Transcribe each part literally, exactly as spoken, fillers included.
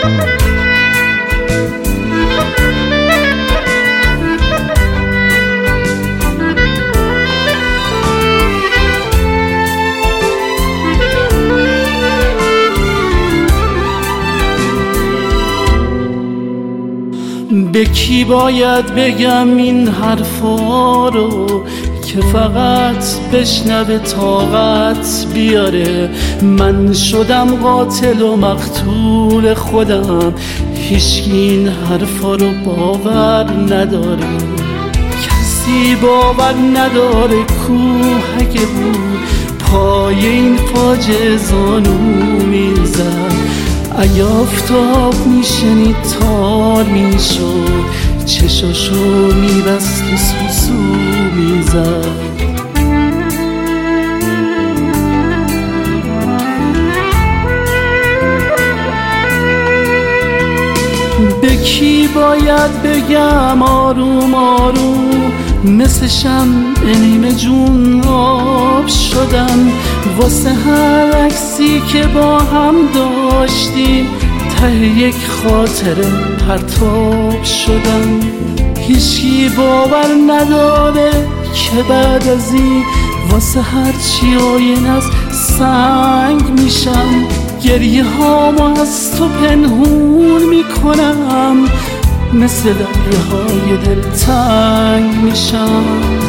به کی باید بگم این حرفا رو که فقط بشنوه طاقت بیاره؟ من شدم قاتل و مقتول خودم، هیچکی این حرفا رو باور نداره. کسی باور نداره کوه اگه بود پای این فاجعه زانو میزد. اگه آفتاب میشنید تار میشد، چشاشو میبست و سوسو میزد. به کی باید بگم آروم آروم، مثل شمع نیمه جون آب شدم واسه هر عکسی که با هم داشتیم، ته یک خاطره پرتاب شدم. هیچکی باور نداره که بعد از این واسه هر چی آینه از سنگ میشم. گریه هامو از تو پنهون میکنم، مثل دریه های دلتنگ میشم.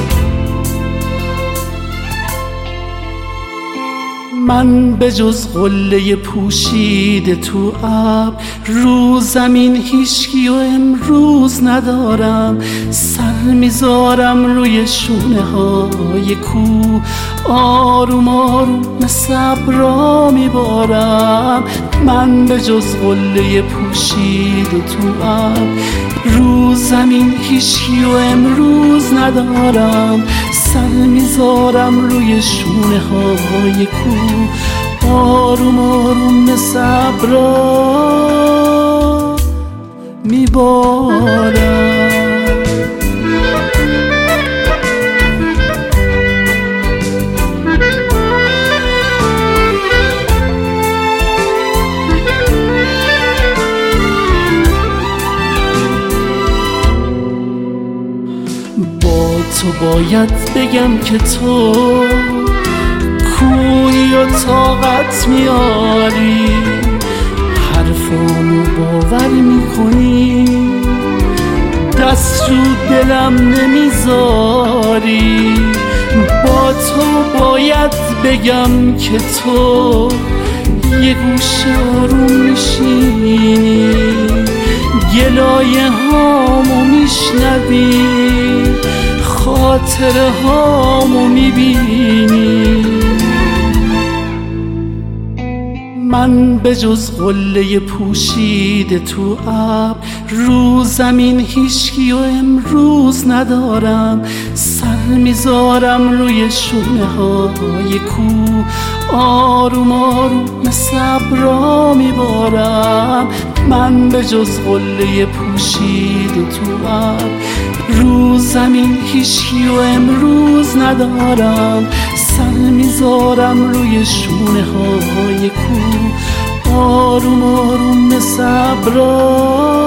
من به جز قله پوشیده تو ابر رو زمین هیچکی و امروز ندارم. سر میذارم روی شونه های کوه، آروم آروم مثل ابرا میبارم. من به جز قله پوشیده تو ابر رو زمین هیچکی و امروز ندارم. سر میذارم روی شونه های کوه، آروم آروم مثل ابرا میبارم. تو باید بگم که تو کوهی و طاقت میاری، حرفامو باور میکنی، دست رو دلم نمیذاری. با تو باید بگم که تو یه گوشه آروم میشینی، گلایه هامو میشنوی، خاطره هامو میبینی. من به جز قله پوشیده تو ابر رو زمین هیچکی و امروز ندارم. سر میذارم روی شونه های کوه، آروم آروم مثل ابرا میبارم. من به جز قله پوشیده تو ابر رو زمین هیچکی و امروز ندارم. سر میذارم روی شونه های کوه، آروم آروم مثل ابرا